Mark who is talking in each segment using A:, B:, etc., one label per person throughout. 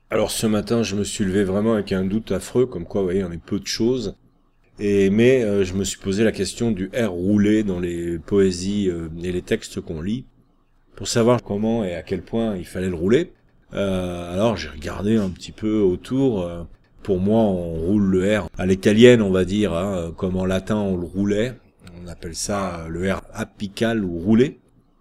A: Alors ce matin, je me suis levé vraiment avec un doute affreux, comme quoi, vous voyez, on est peu de choses. Mais je me suis posé la question du R roulé dans les poésies et les textes qu'on lit, pour savoir comment et à quel point il fallait le rouler. Alors j'ai regardé un petit peu autour. Pour moi, on roule le R à l'italienne, on va dire, hein, comme en latin on le roulait. On appelle ça le R apical ou roulé.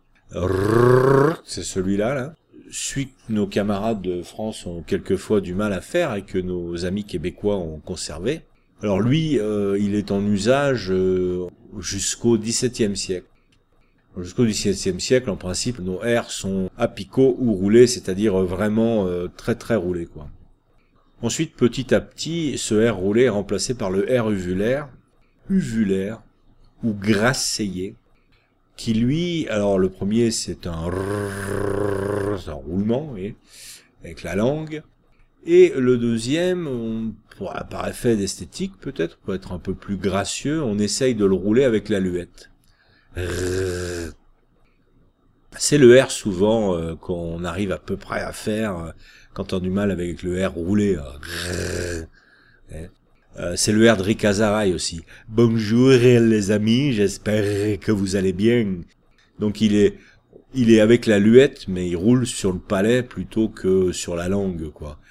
A: C'est celui-là, là. Celui que nos camarades de France ont quelquefois du mal à faire et que nos amis québécois ont conservé. Alors lui, il est en usage jusqu'au XVIIe siècle. Jusqu'au XVIIe siècle, en principe, nos R sont apicaux ou roulés, c'est-à-dire vraiment très très roulés, quoi. Ensuite, petit à petit, ce R roulé est remplacé par le R uvulaire ou grasseillé, qui lui, alors le premier c'est un roulement, vous voyez, avec la langue, et le deuxième, par effet d'esthétique peut-être, pour être un peu plus gracieux, on essaye de le rouler avec la luette. C'est le R souvent qu'on arrive à peu près à faire quand on a du mal avec le R roulé. C'est le R de Rick Azaray aussi. Bonjour les amis, j'espère que vous allez bien. Donc il est avec la luette, mais il roule sur le palais plutôt que sur la langue, quoi.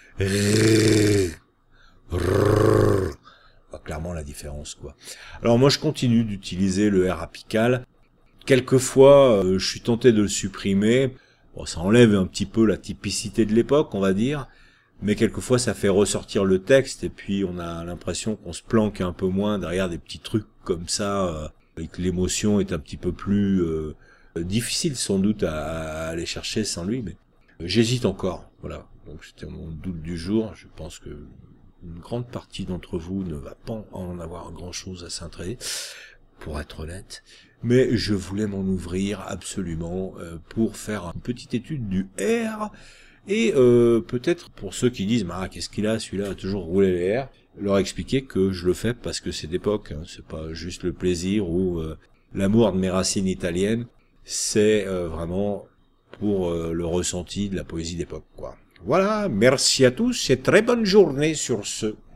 A: Clairement la différence, quoi. Alors moi je continue d'utiliser le R apical. Quelquefois, je suis tenté de le supprimer. Bon, ça enlève un petit peu la typicité de l'époque, on va dire. Mais quelquefois, ça fait ressortir le texte et puis on a l'impression qu'on se planque un peu moins derrière des petits trucs comme ça, et que l'émotion est un petit peu plus difficile sans doute à aller chercher sans lui. Mais j'hésite encore. Voilà. Donc c'était mon doute du jour. Je pense que une grande partie d'entre vous ne va pas en avoir grand-chose à s'intéresser, pour être honnête. Mais je voulais m'en ouvrir absolument pour faire une petite étude du R. Et peut-être pour ceux qui disent qu'est-ce qu'il a, celui-là a toujours roulé les R, leur expliquer que je le fais parce que c'est d'époque, hein, c'est pas juste le plaisir ou l'amour de mes racines italiennes, c'est vraiment pour le ressenti de la poésie d'époque, quoi. Voilà, merci à tous et très bonne journée sur ce.